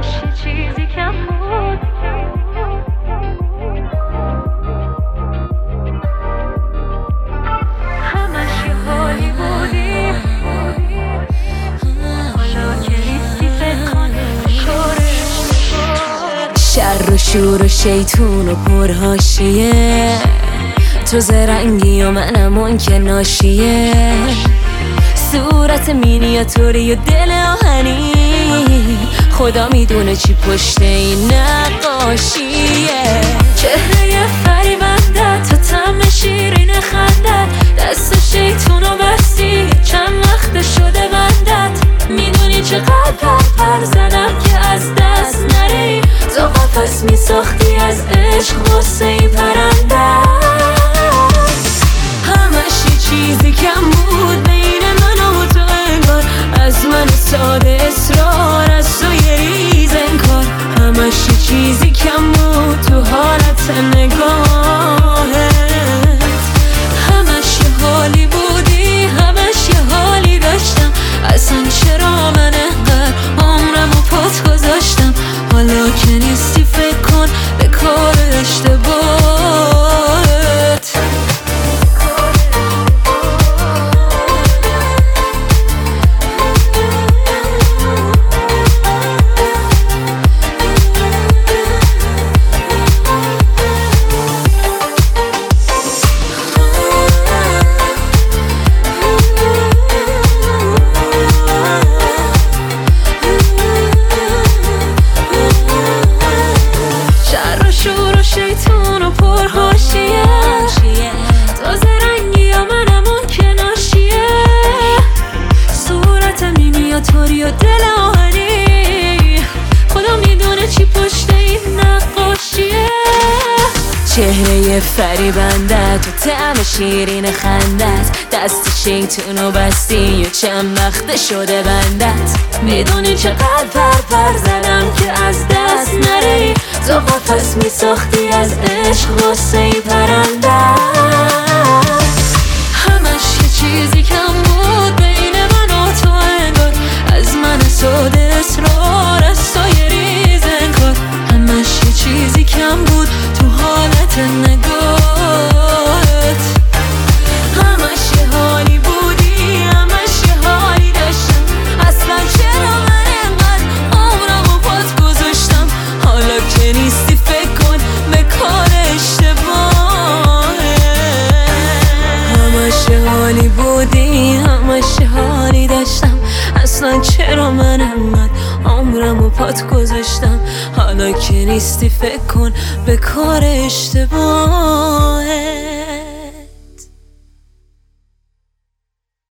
چیزی کم بود. همش یه حالی بودیم، حالا که نیستی فکر کن شر و شور و شیطون و پرهاشیه، تو زرنگی و منم اون که ناشیه. صورت مینیاتوری و دل آهنی، خدا میدونه چی پشت این نقاشیه. چهره فریبنده تا طعم شیرین خندت، دست شیطون و بستی چند وقت شده بندت. میدونی چقدر پر زدم که از دست نری، تو قفس میساختی از عشق واسه این پرنده. همش یه چیزی کم بود بین من و تو، انگار از من ساده اصرار از تو یه ریز انکار. همش یه چیزی کم بود تو حالت نگاهت، همش یه حالی بودی، همش یه حالی داشتم. اصلا چرا من انقدر عمرم و پات گذاشتم؟ حالا که نیستی فکر کن به کار اشتباهت. شیطون و پرهاشیه، تو زرنگی یا منم اون که ناشیه. صورت مینیاتوری و دل آهنی، خدا میدونه چی پشت این نقاشیه. چهره فریبنده تو طعم شیرین خندت، دست شیطون و بستی و چند وقت شده بندت. میدونی چقدر پر زدم که از دست نری، تو قفس میساختی از عشق واسه این پرنده. همش یه چیزی کم بود بین من و تو، انگار از من ساده اصرار از تو یه ریز انکار. همش یه چیزی کم بود تو حالت نگاهت. همش یه حالی بودی، همش یه حالی داشتم. اصلا چرا من انقدر عمرم و پات گذاشتم؟ حالا که نیستی فکر کن به کار اشتباهت. همش یه حالی بودی، همش یه حالی داشتم. اصلا چرا من انقدر عمرم و پات گذاشتم؟ حالا که نیستی فکر کن به کار اشتباهت.